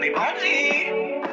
Dani Bondinho.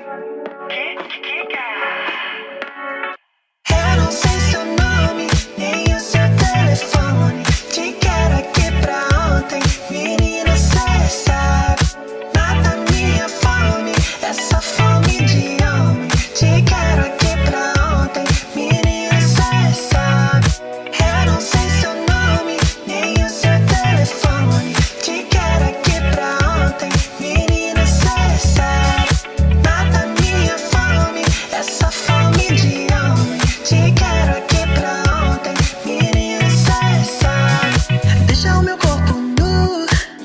Eu não sei seu nome, nem o seu telefone. Te quero aqui pra ontem, menina, cê sabe. Mata minha fome, essa fome de homem. Te quero aqui pra ontem, menina, cê sabe. Eu não sei seu nome, nem o seu telefone. Te quero aqui pra ontem, menina, cê sabe. Mata minha fome, essa fome de homem. Te quero aqui pra ontem, menina, cê sabe. Deixa o meu corpo nu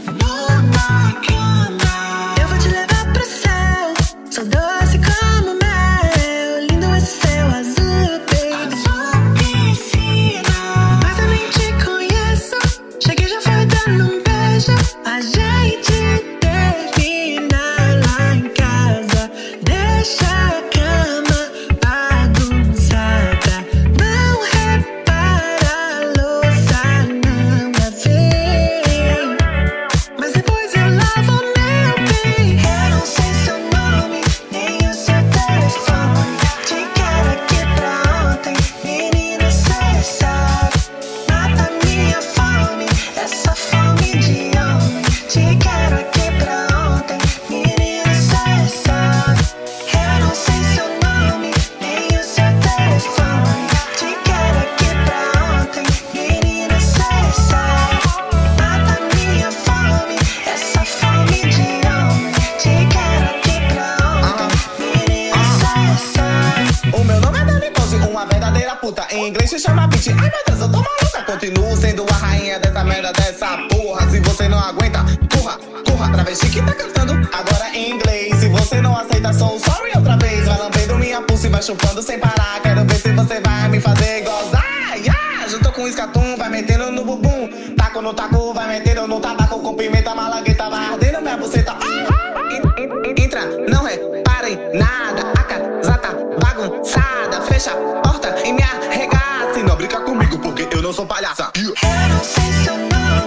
na cama. Eu vou te levar pro céu, sou doce como mel. Lindo esse céu azul, baby. Azul piscina. Mas eu nem te conheço. Cheguei, já foi dando um beijo. A gente termina lá em casa. Deixa a cama bagunçada. Não repara a louça não lavei. Mas depois eu lavo meu bem. Eu não sei seu nome, nem o seu telefone. Te quero aqui pra ontem, menina, cê sabe. Mata minha fome, essa fome de homem. Te quero aqui pra ontem, menina, cê sabe. Eu não sei seu nome, nem o seu telefone. Te quero aqui pra ontem, menina, cê sabe. Mata minha fome, essa fome de homem. Te quero aqui pra ontem, menina, cê sabe. O meu nome é Dani Bondinho, uma verdadeira puta. Em inglês se chama bitch. Ai meu Deus, eu tô maluca. Continuo sendo a rainha dessa merda, dessa porra. Se você não aguenta, corra, corra. Travesti que tá cantando agora em inglês. Se você não aceita, sou sorry outra vez. Vai lambendo minha pulsa e vai chupando sem parar. Quero ver se você vai me fazer gozar. Juntou com o escatum, vai metendo no bumbum. Taco no taco, vai metendo no tabaco. Com pimenta, malagueta, vai ardendo minha buceta. Entra, não reparem nada. A casa tá bagunçada. Fecha a porta e me arregaça. E não brinca comigo porque eu não sou palhaça. Eu não sei seu nome.